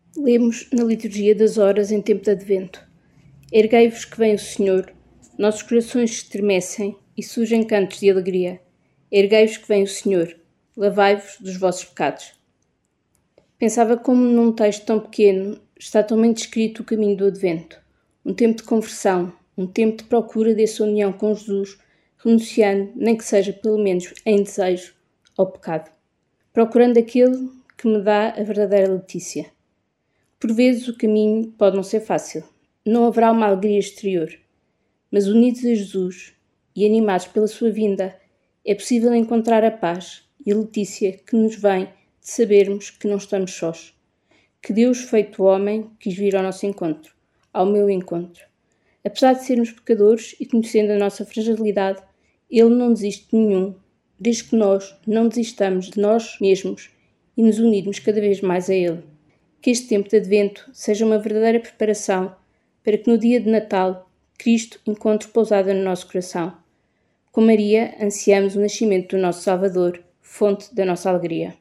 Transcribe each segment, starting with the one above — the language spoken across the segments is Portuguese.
Lemos na liturgia das horas em tempo de Advento. Erguei-vos que vem o Senhor, nossos corações se estremecem e surgem cantos de alegria. Erguei-vos que vem o Senhor, lavai-vos dos vossos pecados. Pensava como num texto tão pequeno está tão bem descrito o caminho do Advento. Um tempo de conversão, um tempo de procura dessa união com Jesus, renunciando, nem que seja pelo menos em desejo, ao pecado. Procurando aquele que me dá a verdadeira Letícia. Por vezes o caminho pode não ser fácil. Não haverá uma alegria exterior. Mas unidos a Jesus e animados pela sua vinda, é possível encontrar a paz e a Letícia que nos vem de sabermos que não estamos sós. Que Deus, feito homem, quis vir ao nosso encontro, ao meu encontro. Apesar de sermos pecadores e conhecendo a nossa fragilidade, Ele não desiste de nenhum, desde que nós não desistamos de nós mesmos e nos unirmos cada vez mais a Ele. Que este tempo de Advento seja uma verdadeira preparação para que no dia de Natal Cristo encontre pousada no nosso coração. Com Maria, ansiamos o nascimento do nosso Salvador, fonte da nossa alegria.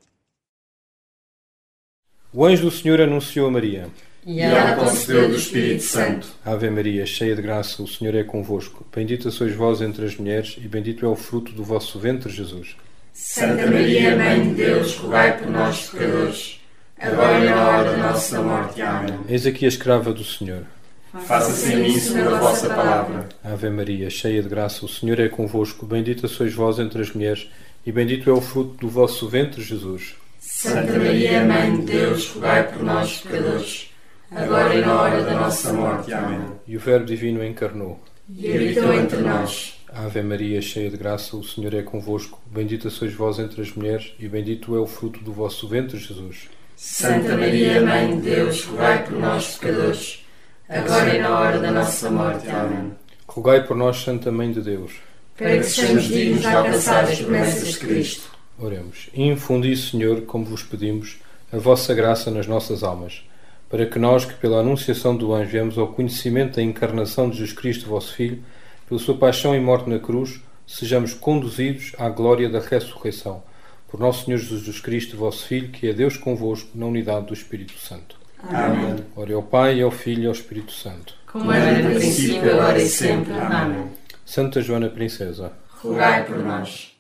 O anjo do Senhor anunciou a Maria. E ela concebeu do Espírito Santo. Ave Maria, cheia de graça, o Senhor é convosco. Bendita sois vós entre as mulheres e bendito é o fruto do vosso ventre, Jesus. Santa Maria, Mãe de Deus, rogai por nós, pecadores, agora e na hora da nossa morte. Amém. Eis aqui a escrava do Senhor. Faça-se em mim segundo a vossa palavra. Ave Maria, cheia de graça, o Senhor é convosco. Bendita sois vós entre as mulheres e bendito é o fruto do vosso ventre, Jesus. Santa Maria, Mãe de Deus, rogai por nós, pecadores, agora e na hora da nossa morte. Amém. E o Verbo Divino encarnou. E habitou entre nós. Ave Maria, cheia de graça, o Senhor é convosco. Bendita sois vós entre as mulheres e bendito é o fruto do vosso ventre, Jesus. Santa Maria, Mãe de Deus, rogai por nós, pecadores, agora e na hora da nossa morte. Amém. Rogai por nós, Santa Mãe de Deus, para que sejamos dignos de alcançar as promessas de Cristo. Oremos. Infundi, Senhor, como vos pedimos, a vossa graça nas nossas almas, para que nós, que pela anunciação do anjo viemos ao conhecimento da encarnação de Jesus Cristo, vosso Filho, pela sua paixão e morte na cruz, sejamos conduzidos à glória da ressurreição. Por nosso Senhor Jesus Cristo, vosso Filho, que é Deus convosco, na unidade do Espírito Santo. Amém. Ora ao Pai, ao Filho e ao Espírito Santo. Como era no princípio, agora e sempre. Amém. Santa Joana Princesa, rogai por nós.